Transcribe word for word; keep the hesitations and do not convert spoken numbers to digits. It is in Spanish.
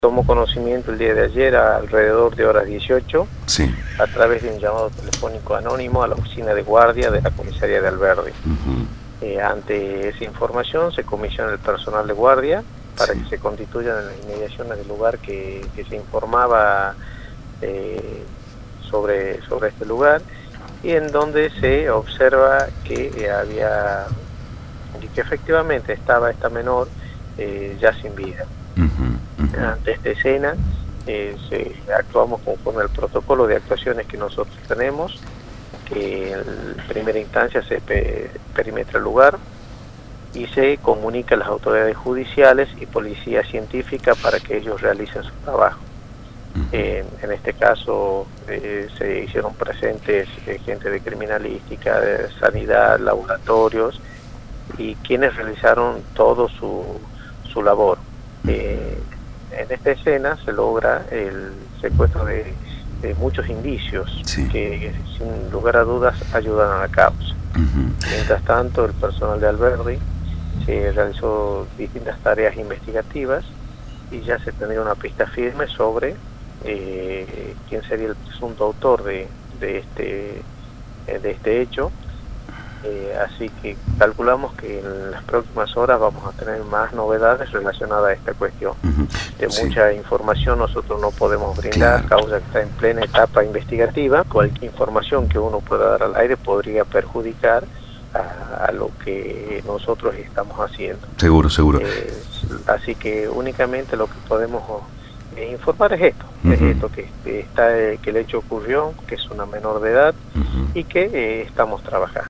Tomó conocimiento el día de ayer a alrededor de horas dieciocho, sí, a través de un llamado telefónico anónimo a la oficina de guardia de la comisaría de Alberdi. uh-huh. Eh, ante esa información se comisiona el personal de guardia para Sí. que se constituyan en las inmediaciones del lugar que, que se informaba eh, sobre, sobre este lugar, y en donde se observa que eh, había y que efectivamente estaba esta menor eh, ya sin vida. Uh-huh, uh-huh. Ante esta escena eh, se, actuamos conforme al protocolo de actuaciones que nosotros tenemos, que en primera instancia se pe perimetra el lugar y se comunica a las autoridades judiciales y policía científica para que ellos realicen su trabajo. Uh-huh. eh, en este caso eh, se hicieron presentes eh, gente de criminalística, de sanidad, laboratorios, y quienes realizaron todo su, su labor. Eh, en esta escena se logra el secuestro de, de muchos indicios, sí, que sin lugar a dudas ayudan a la causa. Uh-huh. Mientras tanto, el personal de Alberdi se realizó distintas tareas investigativas y ya se tendría una pista firme sobre eh, quién sería el presunto autor de, de, este, de este hecho. Eh, así que calculamos que en las próximas horas vamos a tener más novedades relacionadas a esta cuestión. Uh-huh. De sí. Mucha información nosotros no podemos brindar, claro, causa que está en plena etapa investigativa. Cualquier información que uno pueda dar al aire podría perjudicar a, a lo que nosotros estamos haciendo. Seguro, seguro. Eh, así que únicamente lo que podemos eh, informar es esto, uh-huh. es esto que, está, que el hecho ocurrió, que es una menor de edad, uh-huh, y que eh, estamos trabajando.